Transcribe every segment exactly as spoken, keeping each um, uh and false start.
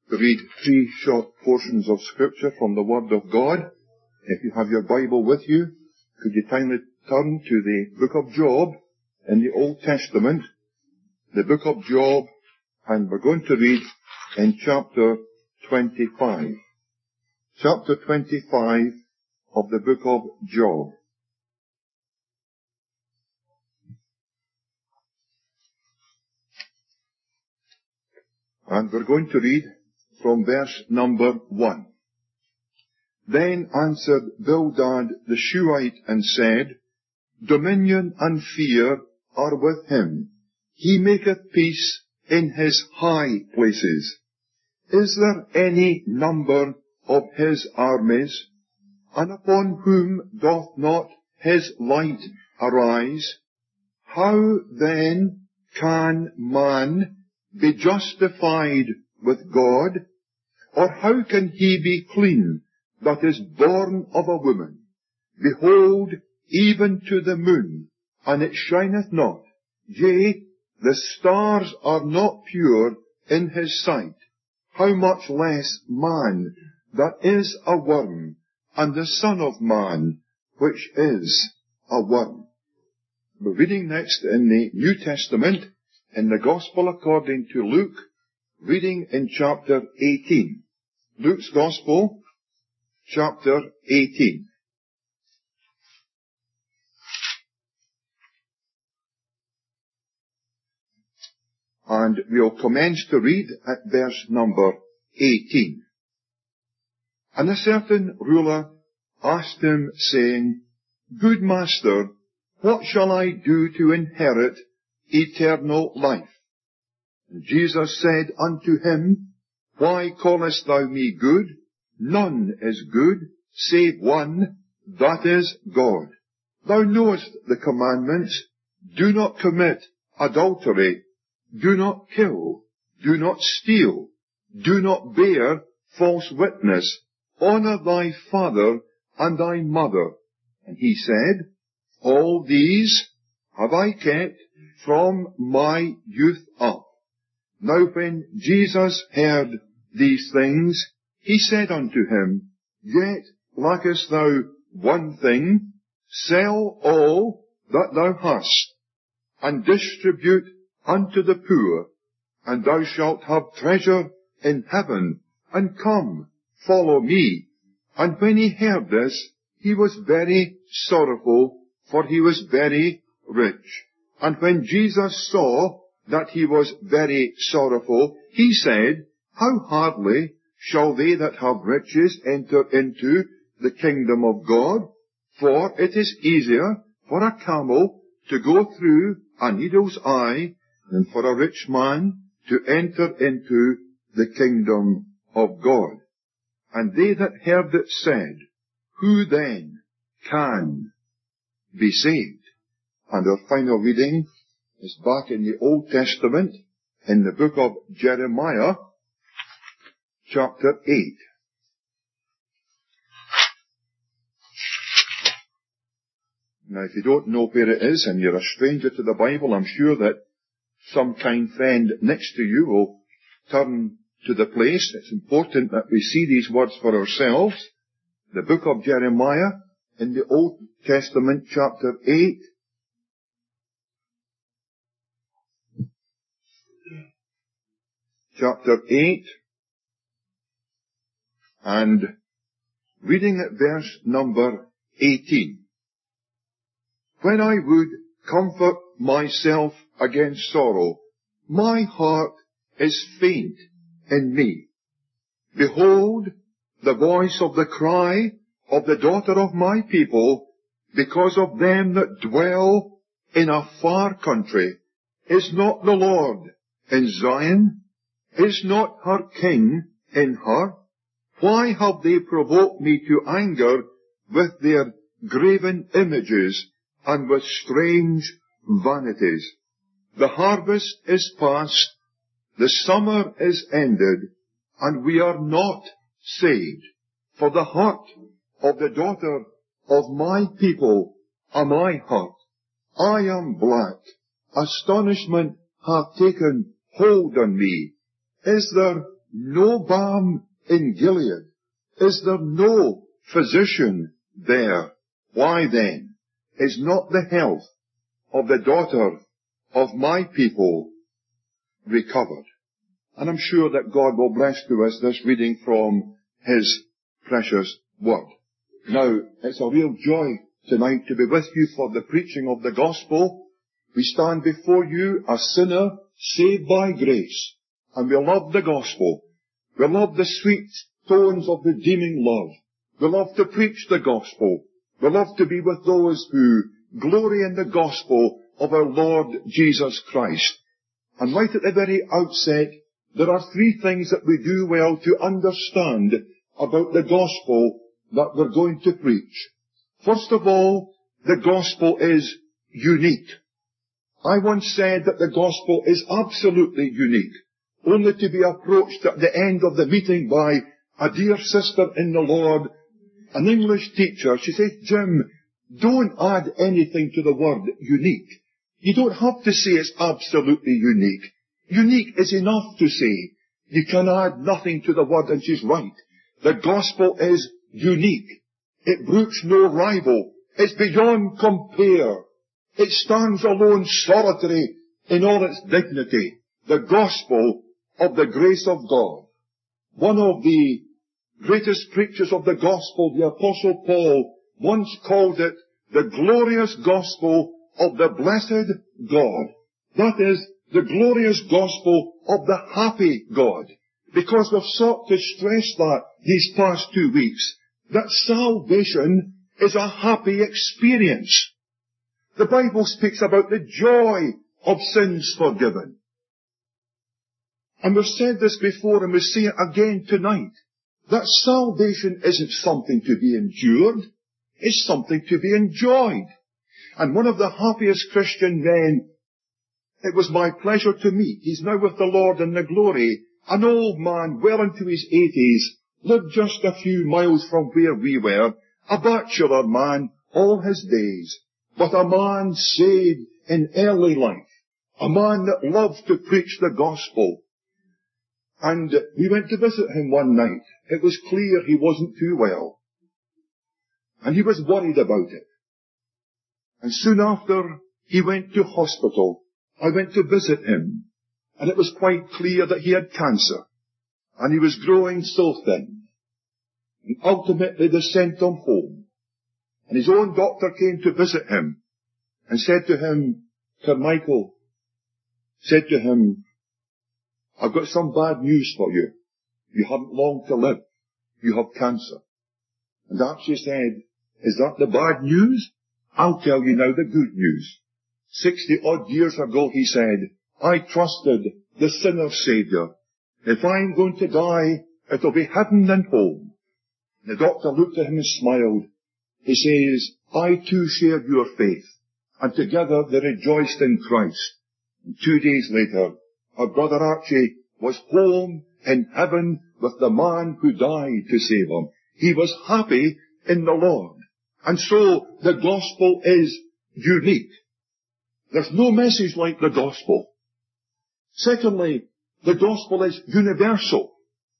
to read three short portions of Scripture from the Word of God. If you have your Bible with you, could you kindly turn to the book of Job in the Old Testament, the book of Job, and we're going to read in chapter twenty-five. Chapter twenty-five of the book of Job. And we're going to read from verse number one. Then answered Bildad the Shuhite and said, Dominion and fear are with him. He maketh peace in his high places. Is there any number of his armies? And upon whom doth not his light arise? How then can man be justified with God? Or how can he be clean that is born of a woman? Behold, even to the moon, and it shineth not. Yea, the stars are not pure in his sight. How much less man that is a worm, and the Son of Man, which is a worm. We're reading next in the New Testament, in the Gospel according to Luke, reading in chapter eighteen. Luke's Gospel, chapter eighteen. And we'll commence to read at verse number eighteen. And a certain ruler asked him, saying, Good master, what shall I do to inherit eternal life? And Jesus said unto him, Why callest thou me good? None is good, save one, that is God. Thou knowest the commandments. Do not commit adultery. Do not kill. Do not steal. Do not bear false witness. Honour thy father and thy mother. And he said, All these have I kept from my youth up. Now when Jesus heard these things, he said unto him, Yet lackest thou one thing. Sell all that thou hast, and distribute unto the poor, and thou shalt have treasure in heaven, and come, follow me. And when he heard this, he was very sorrowful, for he was very rich. And when Jesus saw that he was very sorrowful, he said, How hardly shall they that have riches enter into the kingdom of God? For it is easier for a camel to go through a needle's eye than for a rich man to enter into the kingdom of God. And they that heard it said, Who then can be saved? And our final reading is back in the Old Testament, in the book of Jeremiah, chapter eight. Now, if you don't know where it is, and you're a stranger to the Bible, I'm sure that some kind friend next to you will turn to the place. It's important that we see these words for ourselves. The book of Jeremiah in the Old Testament, chapter eight. Chapter eight. And reading at verse number eighteen. When I would comfort myself against sorrow, my heart is faint in me. Behold, the voice of the cry of the daughter of my people, because of them that dwell in a far country. Is not the Lord in Zion? Is not her King in her? Why have they provoked me to anger with their graven images and with strange vanities? The harvest is past, the summer is ended, and we are not saved. For the heart of the daughter of my people am I hurt. I am black. Astonishment hath taken hold on me. Is there no balm in Gilead? Is there no physician there? Why then is not the health of the daughter of my people recovered? And I'm sure that God will bless to us this reading from His precious word. Now, it's a real joy tonight to be with you for the preaching of the gospel. We stand before you a sinner saved by grace, and we love the gospel. We love the sweet tones of redeeming love. We love to preach the gospel. We love to be with those who glory in the gospel of our Lord Jesus Christ. And right at the very outset, there are three things that we do well to understand about the gospel that we're going to preach. First of all, the gospel is unique. I once said that the gospel is absolutely unique, only to be approached at the end of the meeting by a dear sister in the Lord, an English teacher. She said, Jim, don't add anything to the word unique. You don't have to say it's absolutely unique. Unique is enough to say. You can add nothing to the word, and she's right. The gospel is unique. It brooks no rival. It's beyond compare. It stands alone solitary in all its dignity. The gospel of the grace of God. One of the greatest preachers of the gospel, the Apostle Paul, once called it the glorious gospel of the blessed God. That is, the glorious gospel of the happy God. Because we've sought to stress that these past two weeks, that salvation is a happy experience. The Bible speaks about the joy of sins forgiven. And we've said this before, and we say it again tonight, that salvation isn't something to be endured, it's something to be enjoyed. And one of the happiest Christian men, it was my pleasure to meet, he's now with the Lord in the glory, an old man well into his eighties, lived just a few miles from where we were, a bachelor man all his days, but a man saved in early life, a man that loved to preach the gospel. And we went to visit him one night. It was clear he wasn't too well. And he was worried about it. And soon after, he went to hospital. I went to visit him. And it was quite clear that he had cancer. And he was growing so thin. And ultimately they sent him home. And his own doctor came to visit him and said to him, Carmichael, said to him, I've got some bad news for you. You haven't long to live. You have cancer. And Archie said, is that the bad news? I'll tell you now the good news. Sixty odd years ago, he said, I trusted the sinner's Saviour. If I'm going to die, it'll be heaven and home. The doctor looked at him and smiled. He says, I too shared your faith. And together they rejoiced in Christ. And two days later, our brother Archie was home in heaven with the man who died to save him. He was happy in the Lord. And so the gospel is unique. There's no message like the gospel. Secondly, the gospel is universal.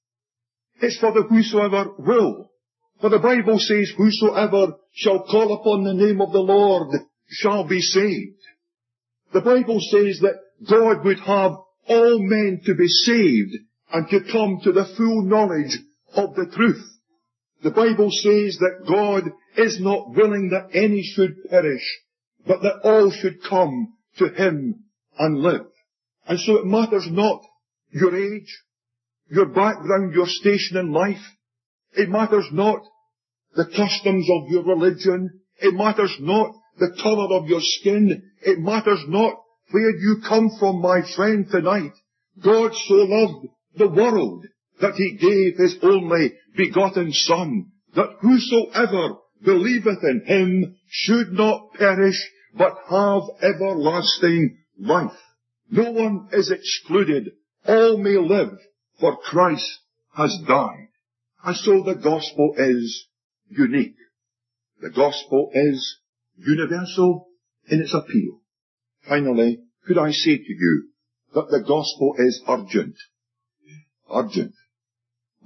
It's for the whosoever will. For the Bible says, whosoever shall call upon the name of the Lord shall be saved. The Bible says that God would have all men to be saved and to come to the full knowledge of the truth. The Bible says that God is not willing that any should perish, but that all should come to Him and live. And so it matters not your age, your background, your station in life. It matters not the customs of your religion. It matters not the colour of your skin. It matters not where you come from, my friend, tonight. God so loved the world that He gave His only begotten Son, that whosoever believeth in Him should not perish, but have everlasting life. No one is excluded. All may live, for Christ has died. And so the gospel is unique. The gospel is universal in its appeal. Finally, could I say to you that the gospel is urgent? Urgent.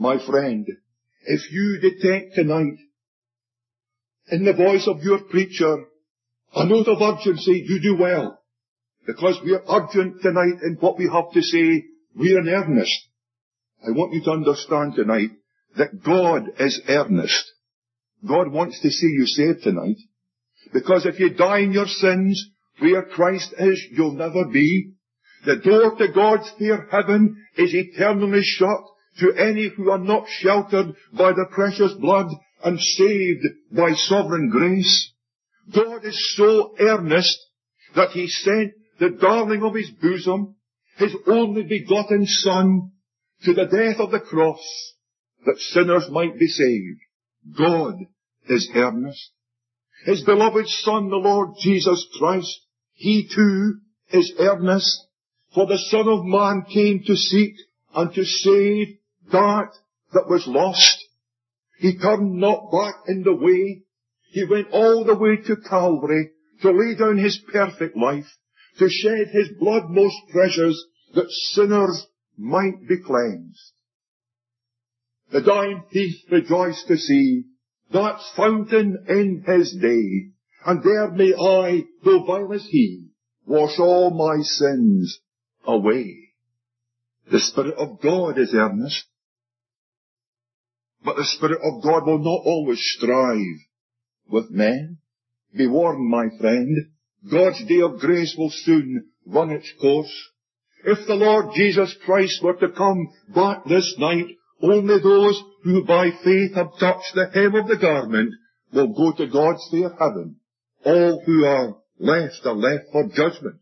my friend, if you detect tonight in the voice of your preacher a note of urgency, you do well. Because we are urgent tonight in what we have to say. We are in earnest. I want you to understand tonight that God is earnest. God wants to see you saved tonight. Because if you die in your sins, where Christ is, you'll never be. The door to God's fair heaven is eternally shut to any who are not sheltered by the precious blood and saved by sovereign grace. God is so earnest that He sent the darling of His bosom, His only begotten Son, to the death of the cross, that sinners might be saved. God is earnest. His beloved Son, the Lord Jesus Christ, He too is earnest. For the Son of Man came to seek and to save that that was lost. He turned not back in the way. He went all the way to Calvary to lay down His perfect life, to shed His blood most precious, that sinners might be cleansed. The dying thief rejoiced to see that fountain in his day, and there may I, though vile as he, wash all my sins away. The Spirit of God is earnest, but the Spirit of God will not always strive with men. Be warned, my friend, God's day of grace will soon run its course. If the Lord Jesus Christ were to come back this night, only those who by faith have touched the hem of the garment will go to God's fair heaven. All who are left are left for judgment.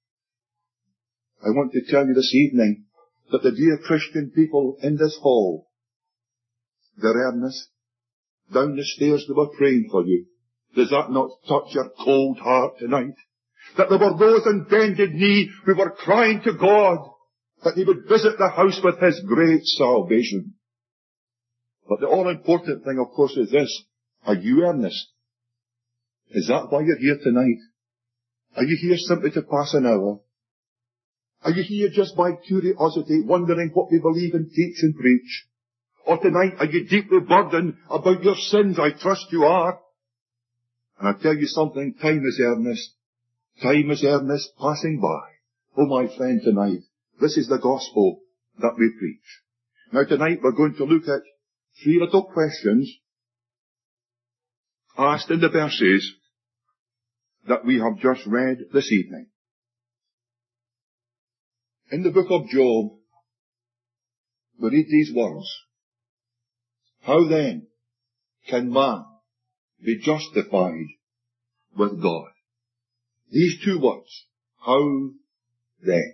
I want to tell you this evening that the dear Christian people in this hall, they're earnest. Down the stairs they were praying for you. Does that not touch your cold heart tonight? That there were those on bended knee who were crying to God that He would visit the house with His great salvation. But the all-important thing, of course, is this. Are you earnest? Is that why you're here tonight? Are you here simply to pass an hour? Are you here just by curiosity, wondering what we believe and teach and preach? Or tonight, are you deeply burdened about your sins? I trust you are. And I tell you something, time is earnest. Time is earnest passing by. Oh, my friend, tonight, this is the gospel that we preach. Now, tonight we're going to look at three little questions asked in the verses that we have just read this evening. In the book of Job, we read these words. How then can man be justified with God? These two words. How then?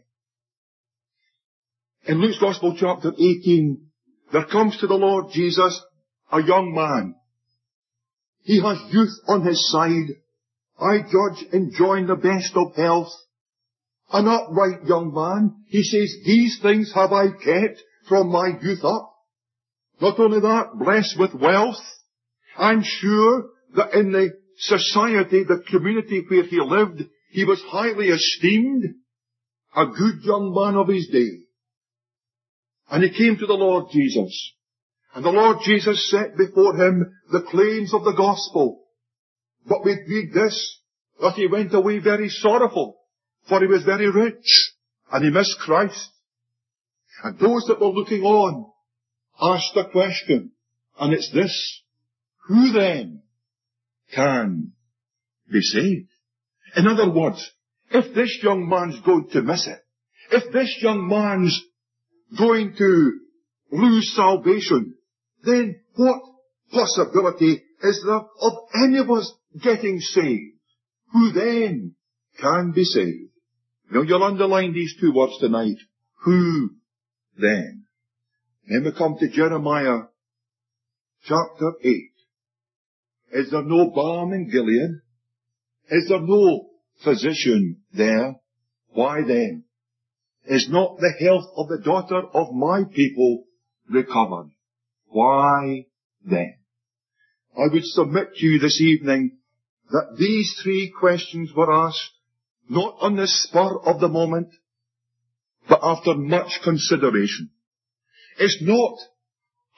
In Luke's Gospel chapter eighteen, there comes to the Lord Jesus a young man. He has youth on his side. I judge enjoying the best of health. An upright young man. He says, these things have I kept from my youth up. Not only that, blessed with wealth. I'm sure that in the society, the community where he lived, he was highly esteemed. A good young man of his day. And he came to the Lord Jesus. And the Lord Jesus set before him the claims of the gospel. But we read this, that he went away very sorrowful, for he was very rich, and he missed Christ. And those that were looking on asked a question, and it's this: who then can be saved? In other words, if this young man's going to miss it, if this young man's going to lose salvation, then what possibility is there of any of us getting saved? Who then can be saved? Now you'll underline these two words tonight. Who then? Then we come to Jeremiah chapter eight. Is there no balm in Gilead? Is there no physician there? Why then? Is not the health of the daughter of my people recovered? Why then? I would submit to you this evening that these three questions were asked not on the spur of the moment, but after much consideration. It's not,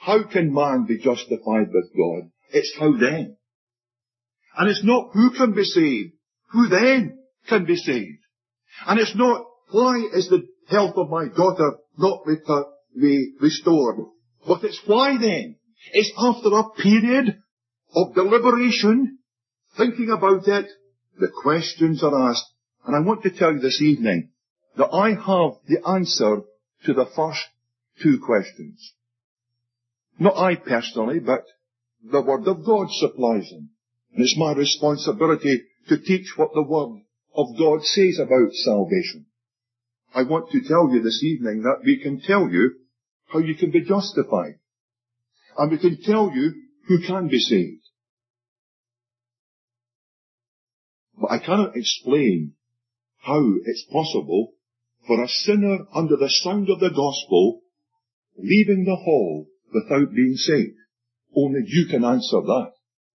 how can man be justified with God? It's how then. And it's not who can be saved. Who then can be saved? And it's not why is the health of my daughter not re- restored. But it's why then. It's after a period of deliberation, thinking about it, the questions are asked. And I want to tell you this evening that I have the answer to the first two questions. Not I personally, but the Word of God supplies them. And it's my responsibility to teach what the Word of God says about salvation. I want to tell you this evening that we can tell you how you can be justified. And we can tell you who can be saved. But I cannot explain how it's possible for a sinner under the sound of the gospel leaving the hall without being saved. Only you can answer that.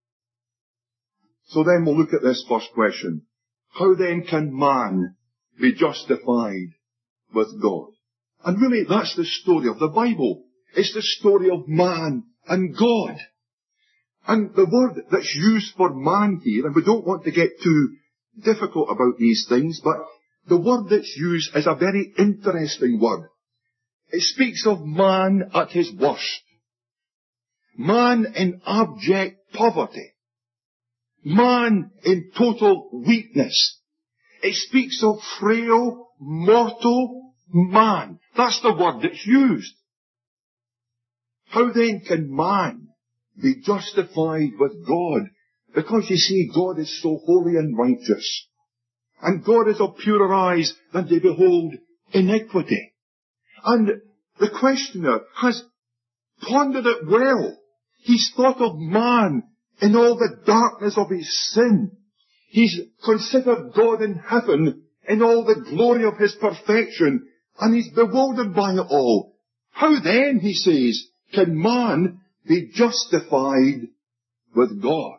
So then we'll look at this first question. How then can man be justified with God? And really that's the story of the Bible. It's the story of man and God. And the word that's used for man here, and we don't want to get too difficult about these things, but the word that's used is a very interesting word. It speaks of man at his worst. Man in abject poverty. Man in total weakness. It speaks of frail, mortal man. That's the word that's used. How then can man be justified with God? Because you see, God is so holy and righteous. And God is of purer eyes than to behold iniquity. And the questioner has pondered it well. He's thought of man in all the darkness of his sin. He's considered God in heaven in all the glory of his perfection. And he's bewildered by it all. How then, he says, can man be justified with God?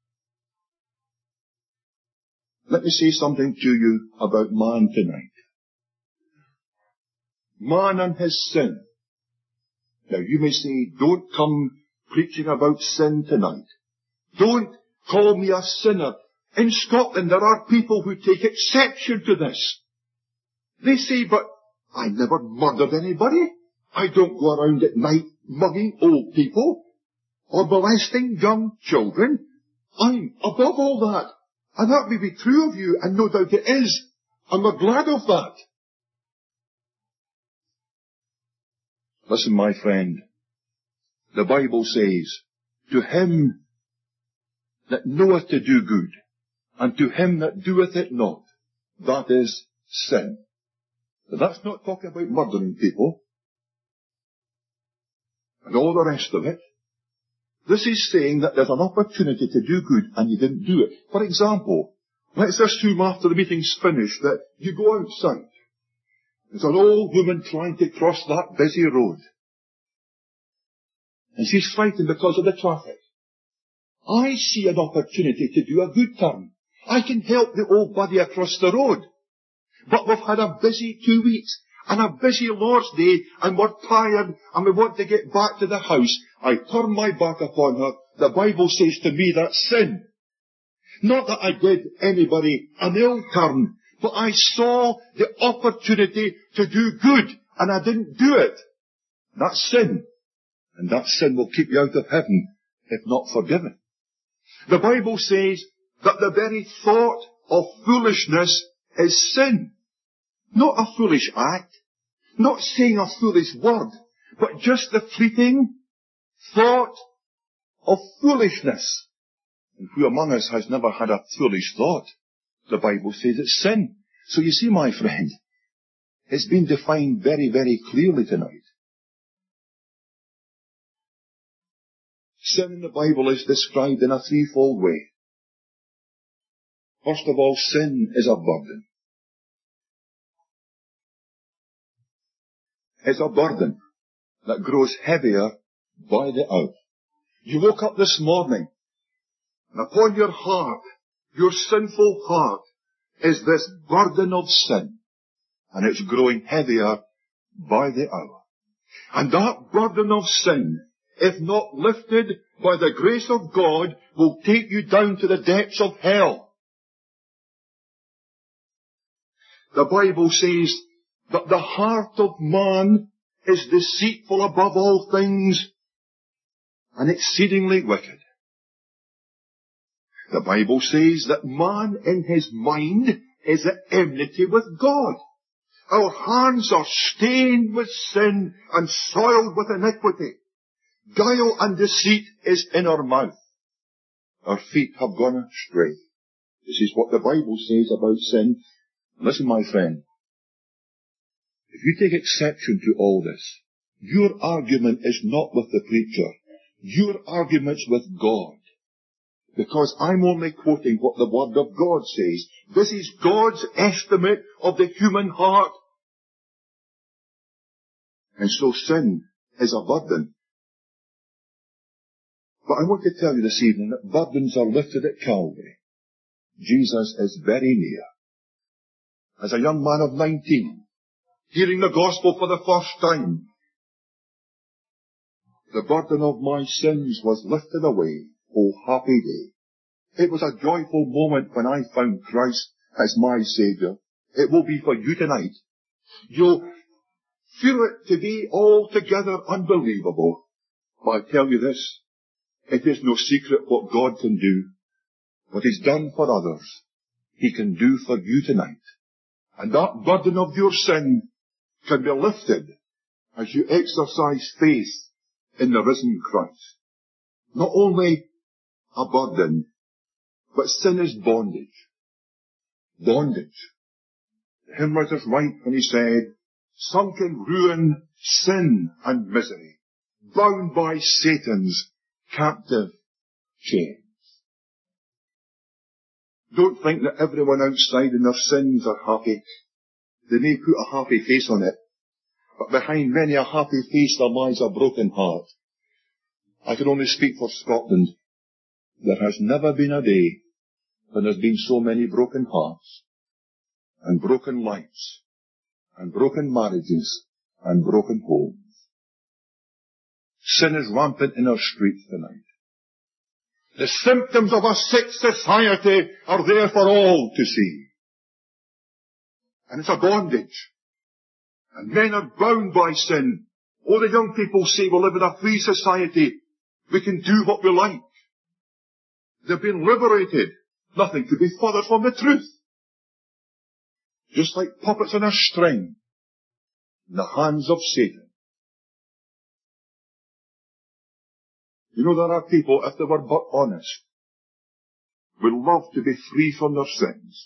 Let me say something to you about man tonight. Man and his sin. Now you may say, don't come preaching about sin tonight. Don't call me a sinner. In Scotland there are people who take exception to this. They say, but I never murdered anybody. I don't go around at night mugging old people or molesting young children. I'm above all that. And that may be true of you, and no doubt it is. And we're glad of that. Listen, my friend. The Bible says, to him that knoweth to do good, and to him that doeth it not, that is sin. But that's not talking about murdering people, and all the rest of it. This is saying that there's an opportunity to do good and you didn't do it. For example, let's assume after the meeting's finished that you go outside. There's an old woman trying to cross that busy road. And she's frightened because of the traffic. I see an opportunity to do a good turn. I can help the old buddy across the road. But we've had a busy two weeks. And a busy Lord's Day, and we're tired, and we want to get back to the house. I turn my back upon her. The Bible says to me that's sin. Not that I did anybody an ill turn, but I saw the opportunity to do good, and I didn't do it. That's sin. And that sin will keep you out of heaven, if not forgiven. The Bible says that the very thought of foolishness is sin. Not a foolish act, not saying a foolish word, but just the fleeting thought of foolishness. And who among us has never had a foolish thought? The Bible says it's sin. So you see, my friend, it's been defined very, very clearly tonight. Sin in the Bible is described in a threefold way. First of all, sin is a burden. It's a burden that grows heavier by the hour. You woke up this morning, and upon your heart, your sinful heart, is this burden of sin. And it's growing heavier by the hour. And that burden of sin if not lifted by the grace of God, will take you down to the depths of hell. The Bible says that the heart of man is deceitful above all things and exceedingly wicked. The Bible says that man in his mind is at enmity with God. Our hands are stained with sin and soiled with iniquity. Guile and deceit is in our mouth. Our feet have gone astray. This is what the Bible says about sin. Listen, my friend. If you take exception to all this, your argument is not with the preacher. Your argument's with God. Because I'm only quoting what the Word of God says. This is God's estimate of the human heart. And so sin is a burden. But I want to tell you this evening that burdens are lifted at Calvary. Jesus is very near. As a young man of nineteen, hearing the gospel for the first time, the burden of my sins was lifted away. Oh, happy day. It was a joyful moment when I found Christ as my Saviour. It will be for you tonight. You'll feel it to be altogether unbelievable. But I tell you this, it is no secret what God can do. What He's done for others, He can do for you tonight. And that burden of your sin can be lifted as you exercise faith in the risen Christ. Not only a burden, but sin is bondage. Bondage. The hymn writer's right when he said, sunk in ruin, sin and misery, bound by Satan's captive chains. Don't think that everyone outside in their sins are happy. They may put a happy face on it, but behind many a happy face there lies a broken heart. I can only speak for Scotland. There has never been a day when there's been so many broken hearts, and broken lives, and broken marriages, and broken homes. Sin is rampant in our streets tonight. The symptoms of a sick society are there for all to see. And it's a bondage. And men are bound by sin. All the young people say we live in a free society. We can do what we like. They've been liberated. Nothing could be further from the truth. Just like puppets on a string in the hands of Satan. You know, there are people, if they were but honest, would love to be free from their sins.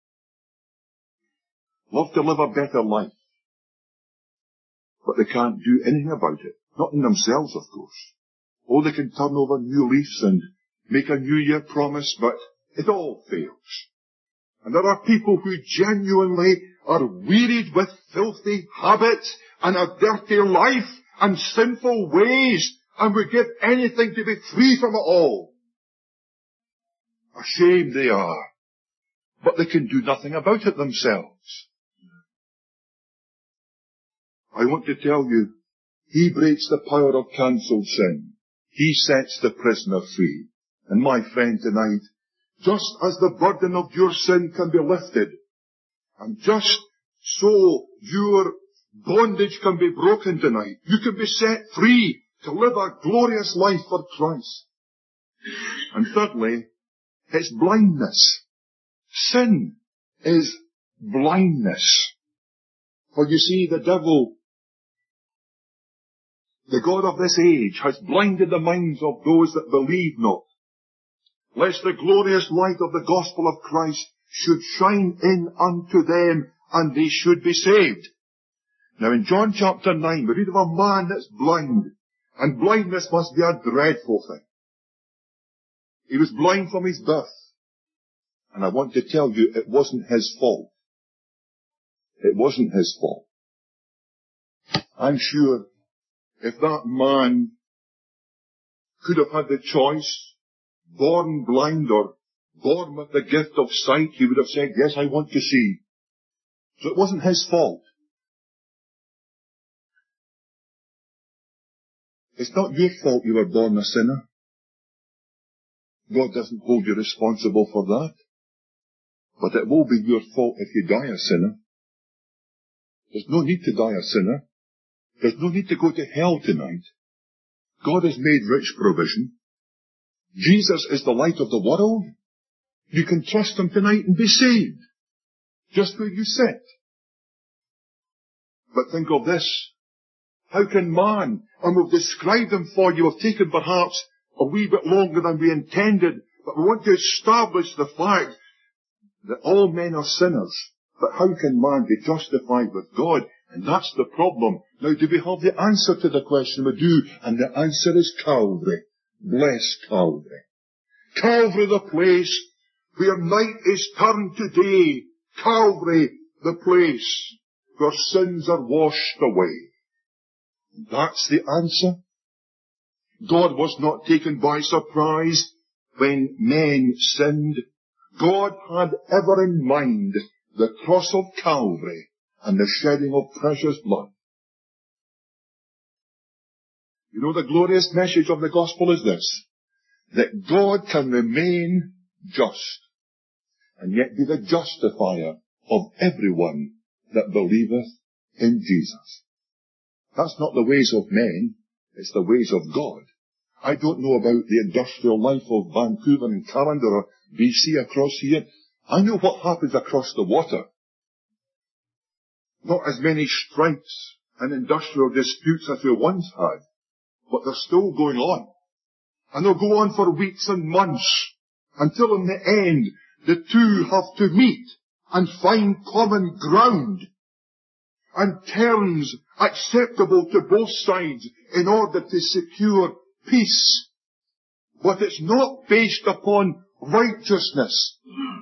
Love to live a better life. But they can't do anything about it. Not in themselves, of course. Oh, they can turn over new leaves and make a New Year promise, but it all fails. And there are people who genuinely are wearied with filthy habits and a dirty life and sinful ways, and would give anything to be free from it all. Ashamed they are, but they can do nothing about it themselves. I want to tell you, He breaks the power of cancelled sin. He sets the prisoner free. And my friend tonight, just as the burden of your sin can be lifted, and just so your bondage can be broken tonight, you can be set free to live a glorious life for Christ. And thirdly, it's blindness. Sin is blindness. For you see, the devil, the god of this age, has blinded the minds of those that believe not, lest the glorious light of the gospel of Christ should shine in unto them, and they should be saved. Now in John chapter nine, we read of a man that's blind, and blindness must be a dreadful thing. He was blind from his birth, and I want to tell you, it wasn't his fault. It wasn't his fault. I'm sure if that man could have had the choice, born blind or born with the gift of sight, he would have said, yes, I want to see. So it wasn't his fault. It's not your fault you were born a sinner. God doesn't hold you responsible for that. But it will be your fault if you die a sinner. There's no need to die a sinner. There's no need to go to hell tonight. God has made rich provision. Jesus is the light of the world. You can trust Him tonight and be saved. Just where you sit. But think of this. How can man, and we've described them for you, have taken perhaps a wee bit longer than we intended, but we want to establish the fact that all men are sinners. But how can man be justified with God? And that's the problem. Now, do we have the answer to the question? We do. And the answer is Calvary. Bless Calvary. Calvary, the place where night is turned to day. Calvary, the place where sins are washed away. That's the answer. God was not taken by surprise when men sinned. God had ever in mind the cross of Calvary and the shedding of precious blood. You know, the glorious message of the gospel is this, that God can remain just and yet be the justifier of everyone that believeth in Jesus. That's not the ways of men, it's the ways of God. I don't know about the industrial life of Vancouver and Callander or B C across here. I know what happens across the water. Not as many strikes and industrial disputes as we once had, but they're still going on. And they'll go on for weeks and months, until in the end, the two have to meet and find common ground and terms acceptable to both sides in order to secure peace. But it's not based upon righteousness.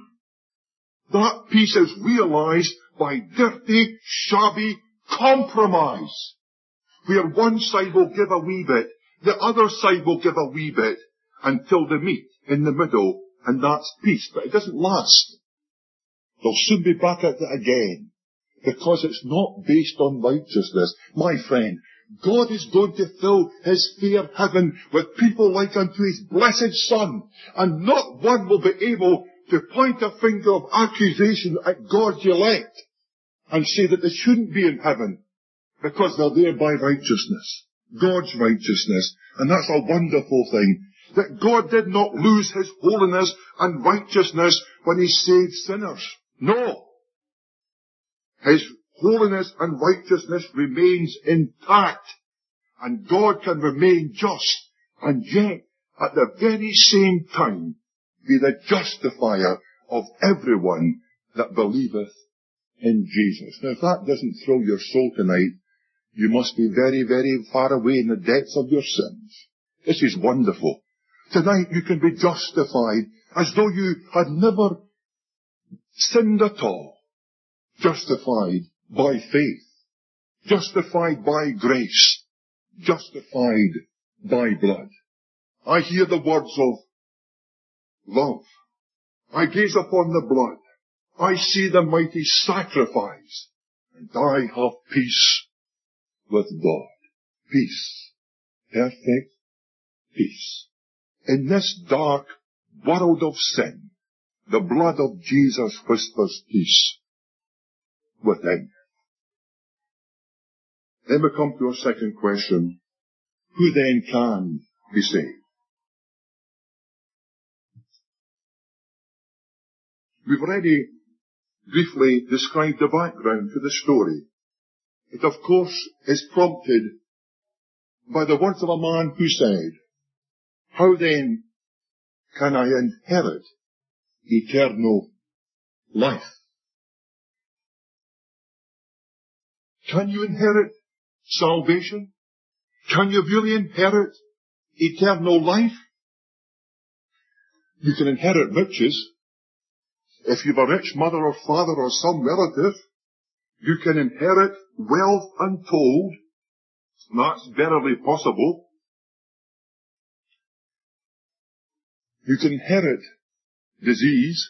That peace is realized by dirty, shabby compromise, where one side will give a wee bit, the other side will give a wee bit, until they meet in the middle, and that's peace. But it doesn't last. They'll soon be back at it again, because it's not based on righteousness. My friend, God is going to fill His fair heaven with people like unto His blessed Son, and not one will be able to point a finger of accusation at God's elect and say that they shouldn't be in heaven, because they're there by righteousness, God's righteousness. And that's a wonderful thing, that God did not lose His holiness and righteousness when He saved sinners. No. His holiness and righteousness remains intact, and God can remain just, and yet, at the very same time, be the justifier of everyone that believeth in Jesus. Now, if that doesn't thrill your soul tonight, you must be very, very far away in the depths of your sins. This is wonderful. Tonight you can be justified as though you had never sinned at all. Justified by faith. Justified by grace. Justified by blood. I hear the words of love. I gaze upon the blood. I see the mighty sacrifice. And I have peace with God. Peace. Perfect peace. In this dark world of sin, the blood of Jesus whispers peace within. Then we come to our second question. Who then can be saved? We've already briefly described the background to the story. It, of course, is prompted by the words of a man who said, how then can I inherit eternal life? Can you inherit salvation? Can you really inherit eternal life? You can inherit riches. If you've a rich mother or father or some relative, you can inherit wealth untold. That's verily possible. You can inherit disease.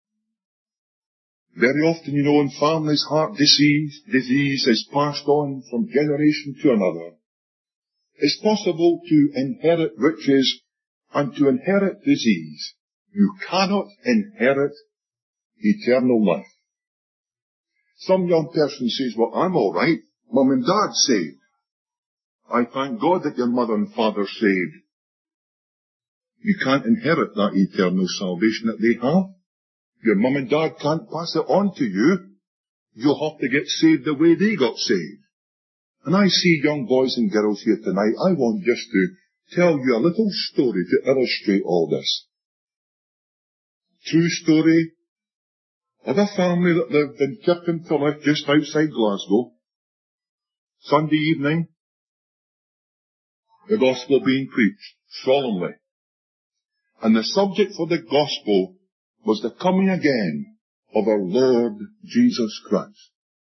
Very often, you know, in families, heart disease, disease is passed on from generation to another. it's possible to inherit riches and to inherit disease. You cannot inherit eternal life. Some young person says, well, I'm all right. Mum and Dad saved. I thank God that your mother and father saved. You can't inherit that eternal salvation that they have. Your mum and dad can't pass it on to you. You'll have to get saved the way they got saved. And I see young boys and girls here tonight. I want just to tell you a little story to illustrate all this. True story of a family that lived in Kirkintilloch, just outside Glasgow. Sunday evening, the gospel being preached solemnly. And the subject for the gospel was the coming again of our Lord Jesus Christ.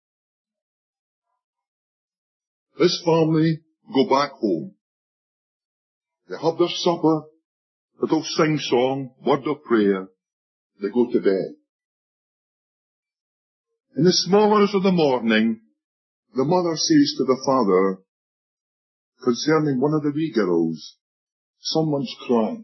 This family go back home. They have their supper, little sing-song, word of prayer. They go to bed. In the small hours of the morning, the mother says to the father, concerning one of the wee girls, someone's crying.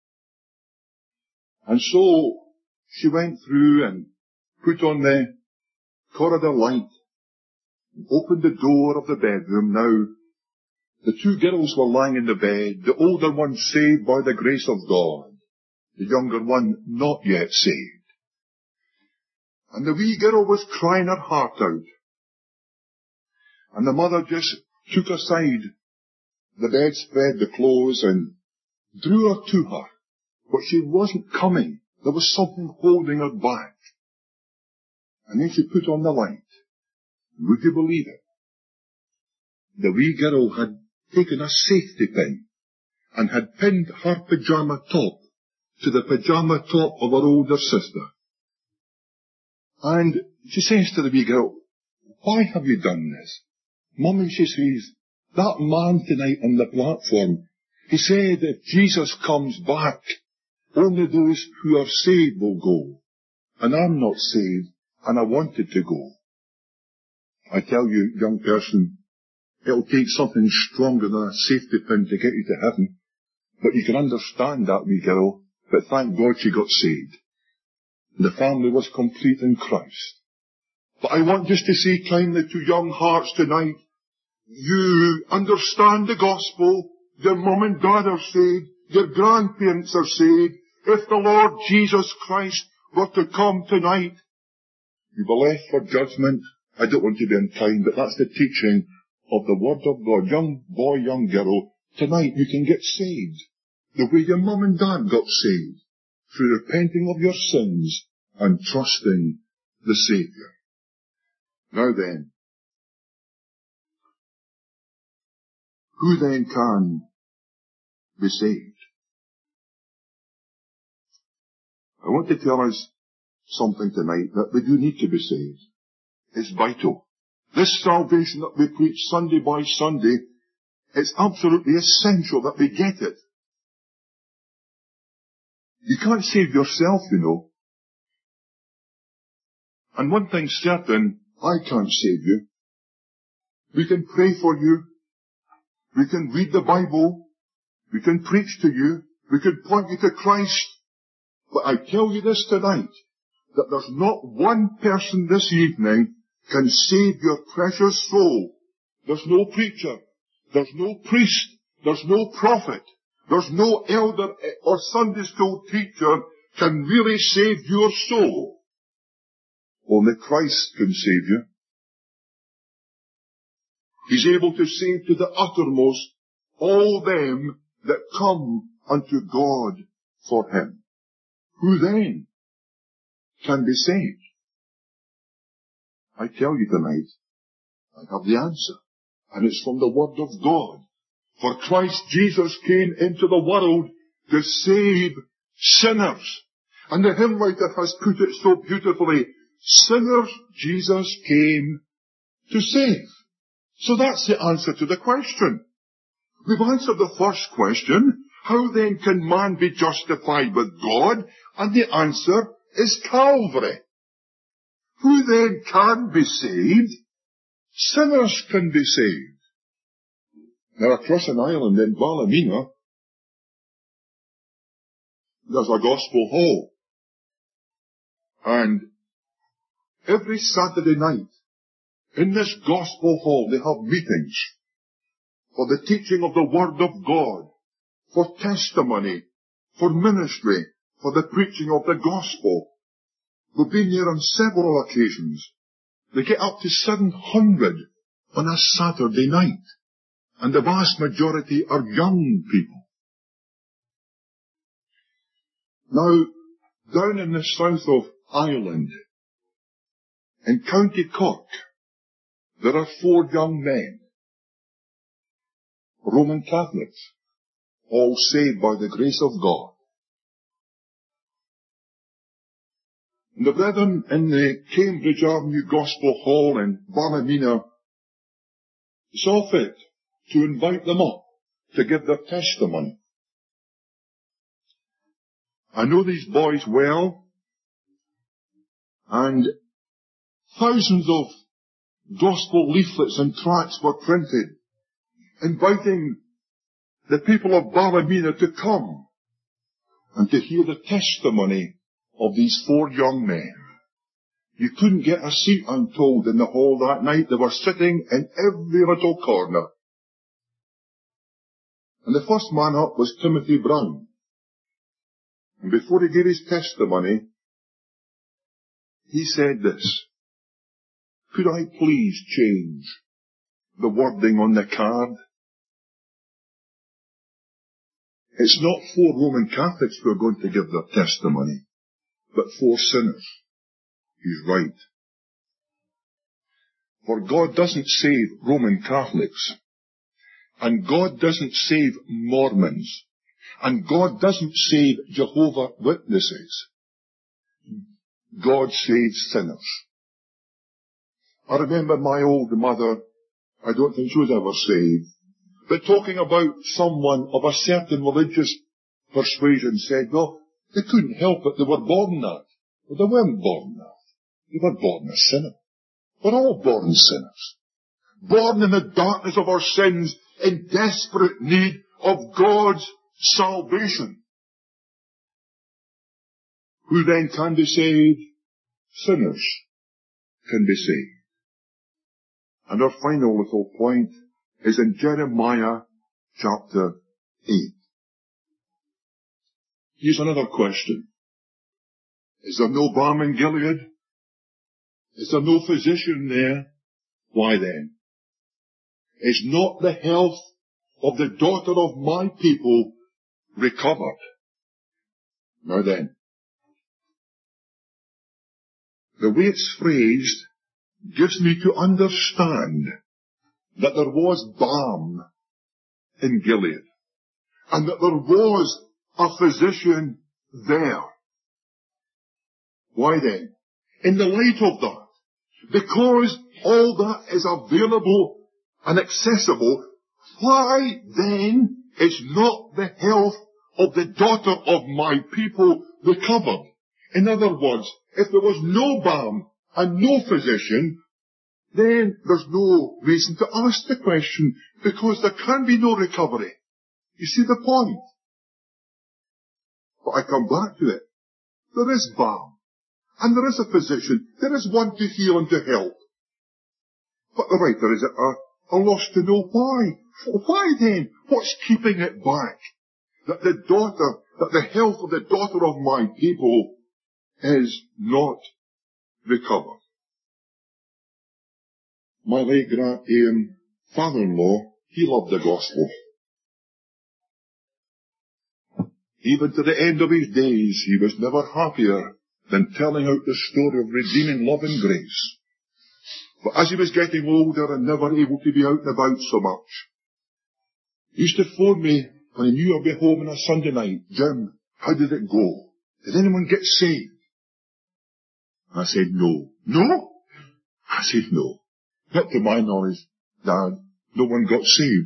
And so she went through and put on the corridor light, and opened the door of the bedroom. Now, the two girls were lying in the bed, the older one saved by the grace of God, the younger one not yet saved. And the wee girl was crying her heart out. And the mother just took aside the bedspread, the clothes, and drew her to her. But she wasn't coming. There was something holding her back. And then she put on the light. Would you believe it? The wee girl had taken a safety pin and had pinned her pyjama top to the pyjama top of her older sister. And she says to the wee girl, why have you done this? Mummy, she says, that man tonight on the platform, he said if Jesus comes back, only those who are saved will go. And I'm not saved, and I wanted to go. I tell you, young person, it'll take something stronger than a safety pin to get you to heaven. But you can understand that wee girl, but thank God she got saved. The family was complete in Christ. But I want just to say kindly to young hearts tonight, you understand the gospel, your mum and dad are saved, your grandparents are saved. If the Lord Jesus Christ were to come tonight, you'll be left for judgment. I don't want to be unkind, but that's the teaching of the Word of God. Young boy, young girl, tonight you can get saved the way your mum and dad got saved, through repenting of your sins and trusting the Saviour. Now then, who then can be saved? I want to tell us something tonight, that we do need to be saved. It's vital. This salvation that we preach Sunday by Sunday, it's absolutely essential that we get it. You can't save yourself, you know. And one thing's certain, I can't save you. We can pray for you. We can read the Bible. We can preach to you. We can point you to Christ. But I tell you this tonight, that there's not one person this evening can save your precious soul. There's no preacher. There's no priest. There's no prophet. There's no elder or Sunday school teacher can really save your soul. Only Christ can save you. He's able to save to the uttermost all them that come unto God for Him. Who then can be saved? I tell you tonight, I have the answer. And it's from the Word of God. For Christ Jesus came into the world to save sinners. And the hymn writer has put it so beautifully. Sinners Jesus came to save. So that's the answer to the question. We've answered the first question. How then can man be justified with God? And the answer is Calvary. Who then can be saved? Sinners can be saved. Now across an island in Ballymena, there's a gospel hall. And every Saturday night, in this gospel hall, they have meetings for the teaching of the Word of God, for testimony, for ministry, for the preaching of the gospel. We've been here on several occasions. They get up to seven hundred on a Saturday night. And the vast majority are young people. Now, down in the south of Ireland, in County Cork, there are four young men, Roman Catholics, all saved by the grace of God. And the brethren in the Cambridge Avenue Gospel Hall in Ballymena saw fit to invite them up to give their testimony. I know these boys well, and thousands of gospel leaflets and tracts were printed, inviting the people of Ballymena to come and to hear the testimony of these four young men. You couldn't get a seat, I'm told, in the hall that night. They were sitting in every little corner. And the first man up was Timothy Brown. And before he gave his testimony, he said this: "Could I please change the wording on the card? It's not four Roman Catholics who are going to give their testimony, but four sinners." He's right. For God doesn't save Roman Catholics, and God doesn't save Mormons, and God doesn't save Jehovah's Witnesses. God saves sinners. I remember my old mother, I don't think she was ever saved, but talking about someone of a certain religious persuasion said, well, they couldn't help it, they were born that. Well, they weren't born that. They were born a sinner. We're all born sinners. Born in the darkness of our sins, in desperate need of God's salvation. Who then can be saved? Sinners can be saved. And our final little point is in Jeremiah chapter eight. Here's another question. Is there no balm in Gilead? Is there no physician there? Why then? Is not the health of the daughter of my people recovered? Now then, the way it's phrased gives me to understand that there was balm in Gilead, and that there was a physician there. Why then? In the light of that, because all that is available and accessible, why then is not the health of the daughter of my people recovered? In other words, if there was no balm and no physician, then there's no reason to ask the question, because there can be no recovery. You see the point? But I come back to it. There is balm. And there is a physician. There is one to heal and to help. But the writer is at a, a loss to know why. Why then? What's keeping it back? That the daughter, that the health of the daughter of my people is not recovered. My late great um, father-in-law, he loved the gospel. Even to the end of his days, he was never happier than telling out the story of redeeming love and grace. But as he was getting older and never able to be out and about so much, he used to phone me when he knew I'd be home on a Sunday night. Jim, how did it go? Did anyone get saved? I said, no. No? I said, no. Not to my knowledge, Dad. No one got saved.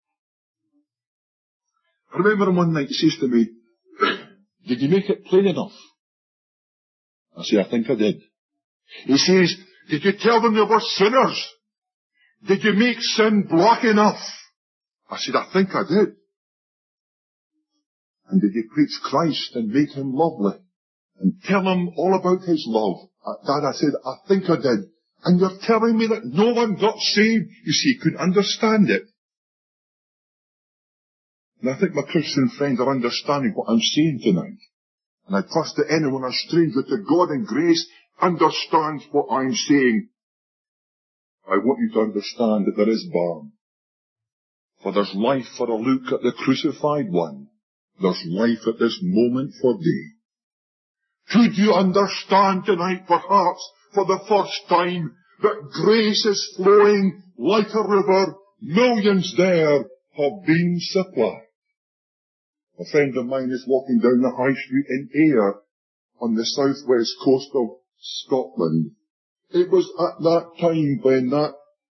I remember him one night, he says to me, did you make it plain enough? I say, I think I did. He says, did you tell them they were sinners? Did you make sin black enough? I said, I think I did. And did you preach Christ and make him lovely? And tell him all about his love? Dad, I said, I think I did. And you're telling me that no one got saved? You see, he couldn't understand it. And I think my Christian friends are understanding what I'm saying tonight. And I trust that anyone, a stranger to God and grace, understands what I'm saying. I want you to understand that there is balm. For there's life for a look at the crucified one. There's life at this moment for thee. Could you understand tonight, perhaps, for the first time, that grace is flowing like a river? Millions there have been supplied. A friend of mine is walking down the high street in Ayr on the southwest coast of Scotland. It was at that time when that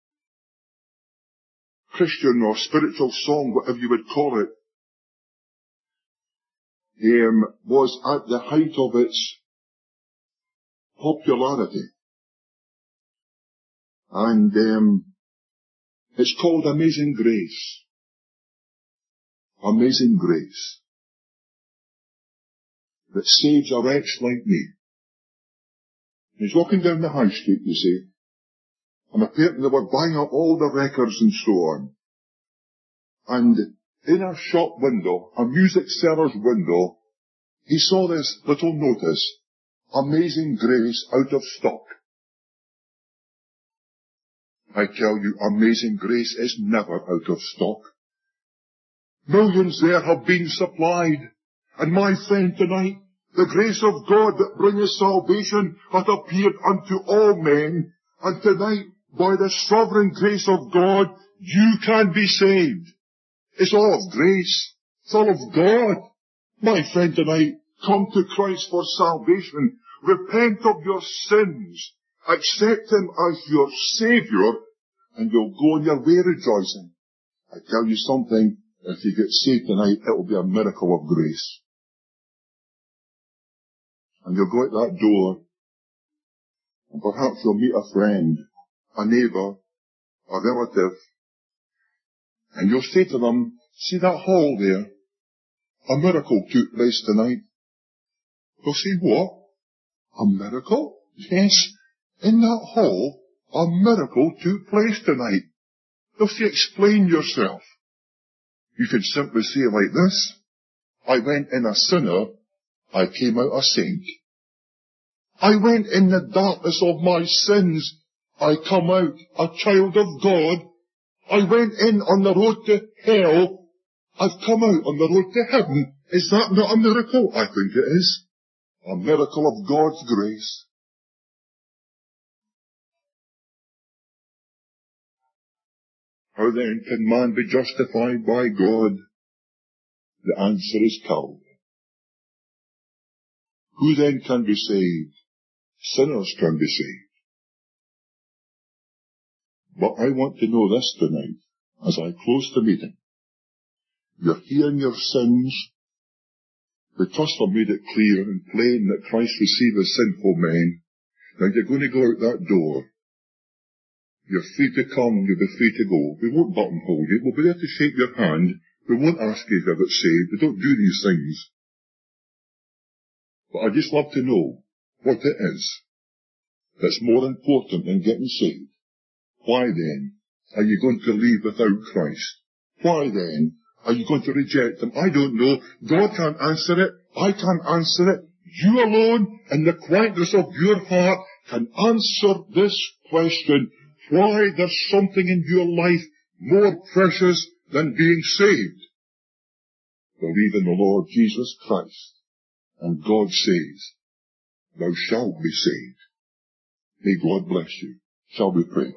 Christian or spiritual song, whatever you would call it, um, was at the height of its popularity. And um, it's called Amazing Grace. Amazing Grace. That saves a wretch like me. He's walking down the high street, you see. And apparently they were buying up all the records and so on. And in a shop window, a music seller's window, he saw this little notice, Amazing Grace out of stock. I tell you, Amazing Grace is never out of stock. Millions there have been supplied. And my friend, tonight, the grace of God that bringeth salvation hath appeared unto all men. And tonight, by the sovereign grace of God, you can be saved. It's all of grace. It's all of God. My friend, tonight, come to Christ for salvation. Repent of your sins. Accept him as your Saviour, and you'll go on your way rejoicing. I tell you something, if you get saved tonight, it will be a miracle of grace. And you'll go out that door, and perhaps you'll meet a friend, a neighbour, a relative, and you'll say to them, see that hall there? A miracle took place tonight. They'll say, what? A miracle? Yes, in that hall, a miracle took place tonight. They'll say, explain yourself. You could simply say like this, I went in a sinner, I came out a saint. I went in the darkness of my sins, I come out a child of God. I went in on the road to hell, I've come out on the road to heaven. Is that not a miracle? I think it is. A miracle of God's grace. How then can man be justified by God? The answer is Calvary. Who then can be saved? Sinners can be saved. But I want to know this tonight, as I close the meeting. You're here in your sins. The trustler made it clear and plain that Christ receiveth sinful men. Now you're going to go out that door. You're free to come, you'll be free to go. We won't buttonhole you. We'll be there to shake your hand. We won't ask you if you've got saved. We don't do these things. But I'd just love to know what it is that's more important than getting saved. Why then are you going to leave without Christ? Why then are you going to reject him? I don't know. God can't answer it. I can't answer it. You alone, in the quietness of your heart, can answer this question. Why there's something in your life more precious than being saved? Believe in the Lord Jesus Christ, and God says, thou shalt be saved. May God bless you. Shall we pray?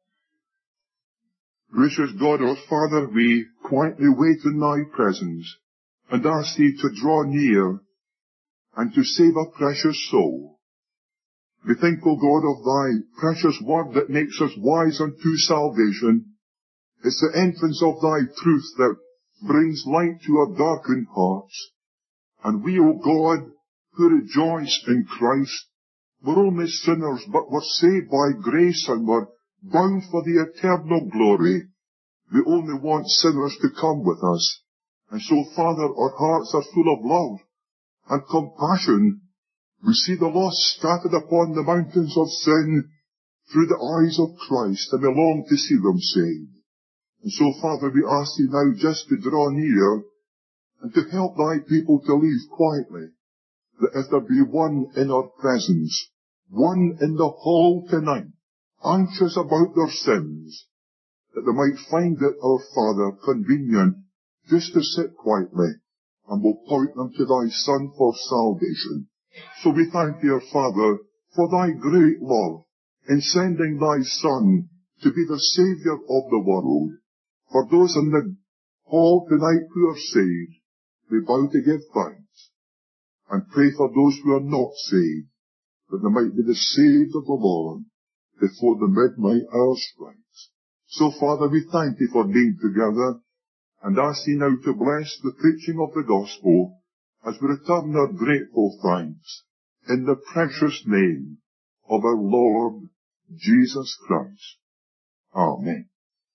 Gracious God, our Father, we quietly wait in thy presence and ask thee to draw near and to save a precious soul. We think, O God, of thy precious word that makes us wise unto salvation. It's the entrance of thy truth that brings light to our darkened hearts. And we, O God, who rejoice in Christ, we're only sinners, but we're saved by grace and we're bound for the eternal glory. We only want sinners to come with us. And so, Father, our hearts are full of love and compassion. We see the lost scattered upon the mountains of sin through the eyes of Christ, and we long to see them saved. And so, Father, we ask Thee now just to draw near and to help Thy people to leave quietly, that if there be one in our presence, one in the hall tonight, anxious about their sins, that they might find it, our Father, convenient just to sit quietly, and will point them to Thy Son for salvation. So we thank Thee, our Father, for Thy great love in sending Thy Son to be the Saviour of the world. For those in the hall tonight who are saved, we bow to give thanks, and pray for those who are not saved, that they might be the saved of the Lord before the midnight hour strikes. So, Father, we thank Thee for being together, and ask Thee now to bless the preaching of the gospel as we return our grateful thanks in the precious name of our Lord Jesus Christ. Amen.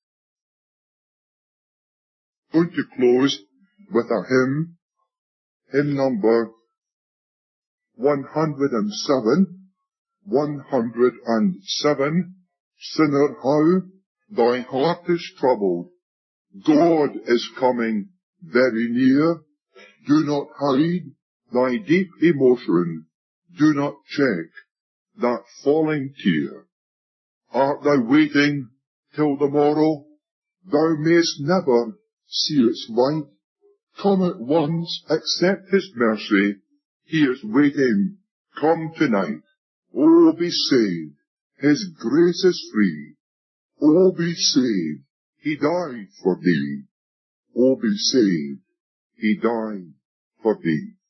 Going to close with a hymn, hymn number one hundred seven, one hundred seven, Sinner, how thy heart is troubled. God is coming very near. Do not hide thy deep emotion. Do not check that falling tear. Art thou waiting till the morrow? Thou mayst never see its light. Come at once, accept His mercy. He is waiting. Come tonight. Oh, be saved. His grace is free. Oh, be saved. He died for thee. Oh, be saved. He died for thee.